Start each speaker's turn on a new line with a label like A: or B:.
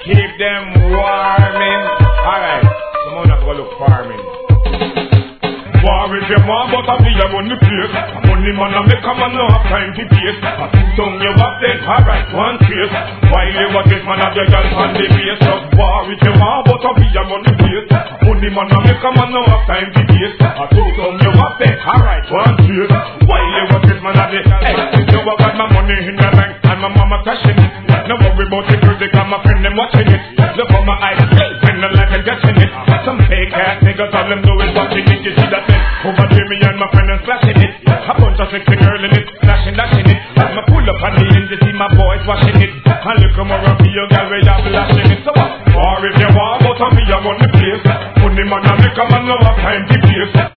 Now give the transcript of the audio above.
A: keep them warming. Alright, come on up, go look farming. War if you want, but I be a money place. Money man I make a man no have time to taste. I put down your up then, alright, one trace. While you was this man have your girl on the base. Just war if you want, but I be a money place. Money man I make a man no have time to taste. I put down your up then, alright, one trace. While you was this man have the hey, you have got my money in the bank and my mama cashing it. No worry about the music and my friend them watching it. Look for my eyes, when the life and getting it. Some fake ass niggas all them do is watching it. You see that thing? Over to me and my friend and flashing it. A bunch of sexy girl in it, flashing, dashing it. I'ma pull up on the end to see my boys washing it. And look more of you girl where you flashing it. So what? Or if you want, but on me I want the place. Money man I make a man no have time to place.